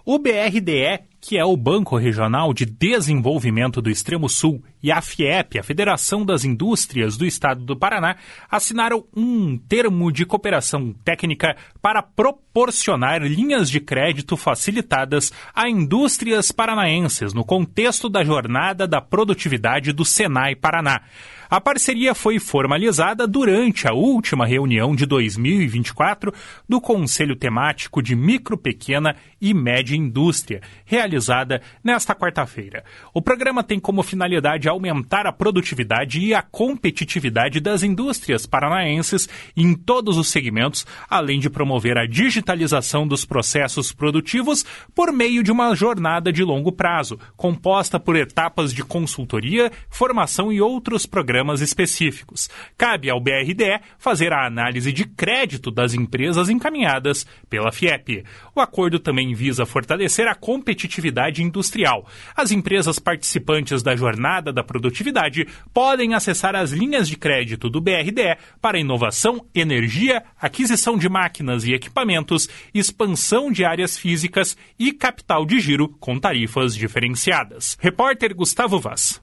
O BRDE, que é o Banco Regional de Desenvolvimento do Extremo Sul, e a FIEP, a Federação das Indústrias do Estado do Paraná, assinaram um termo de cooperação técnica para proporcionar linhas de crédito facilitadas a indústrias paranaenses no contexto da Jornada da Produtividade do Senai Paraná. A parceria foi formalizada durante a última reunião de 2024 do Conselho Temático de Micro, Pequena e Média Indústria, realizada nesta quarta-feira. O programa tem como finalidade aumentar a produtividade e a competitividade das indústrias paranaenses em todos os segmentos, além de promover a digitalização dos processos produtivos por meio de uma jornada de longo prazo, composta por etapas de consultoria, formação e outros programas específicos. Cabe ao BRDE fazer a análise de crédito das empresas encaminhadas pela FIEP. O acordo também visa fortalecer a competitividade industrial. As empresas participantes da Jornada da Produtividade podem acessar as linhas de crédito do BRDE para inovação, energia, aquisição de máquinas e equipamentos, expansão de áreas físicas e capital de giro com tarifas diferenciadas. Repórter Gustavo Vaz.